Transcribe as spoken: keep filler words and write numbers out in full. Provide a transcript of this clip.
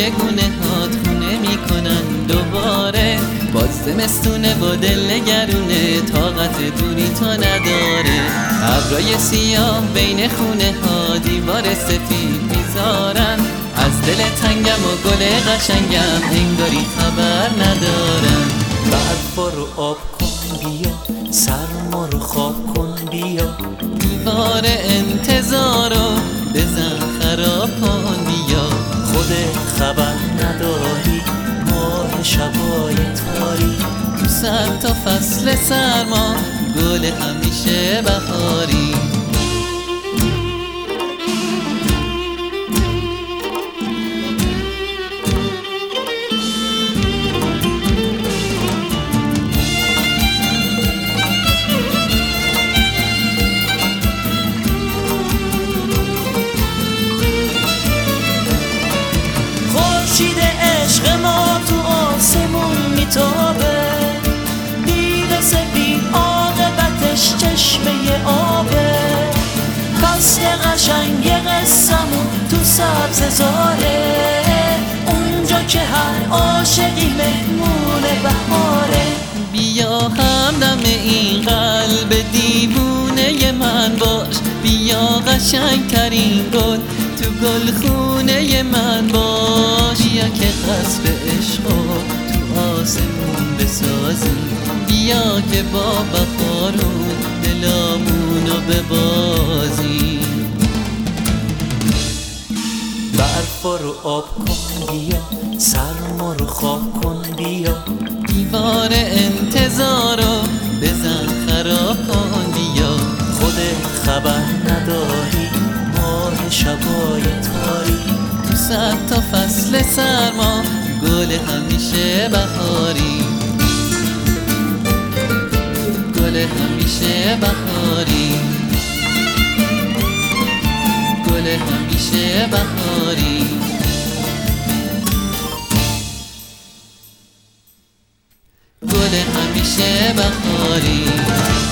روی گونه هات خونه میکنن دوباره. باز زمستونه با دل نگرونه، طاقت دوری تو نداره. ابرای سیاه بین خونه ها دیوار سفید میذارن، از دل تنگم و گل قشنگم انگاری خبر ندارن. برفا رو آب کن بیا، سرما رو خواب کن بیا، دیوار انتظارو بزن خراب کن بیا. خودت خبر نداری ماه شبای تاری، تو صد تا فصل سرما گل همیشه بهاری. خورشید عشق ما تو آسمون میتابه، میرسه بی عاقبتش چشمه آبه. فصل قشنگ قصمون تو سبز زاره، اونجا که هر عاشقی مهمون بهاره. بیا همدم این قلب دیوونه من باش، بیا قشنگترین گل تو گلخونه من باش. بیا که قصر عشقو تو آسمون بسازیم، بیا که با بخارون دلامونو ببازیم. برفا رو آب کن بیا، سرما رو خواب کن بیا، دیوار انتظارو بزن خراب کن بیا. خودت خبر نداری ماه شبای تاری، تو صد تا فصل سرما گل همیشه بهاری. گل همیشه بهاری، گل همیشه بهاری. گل همیشه بهاری.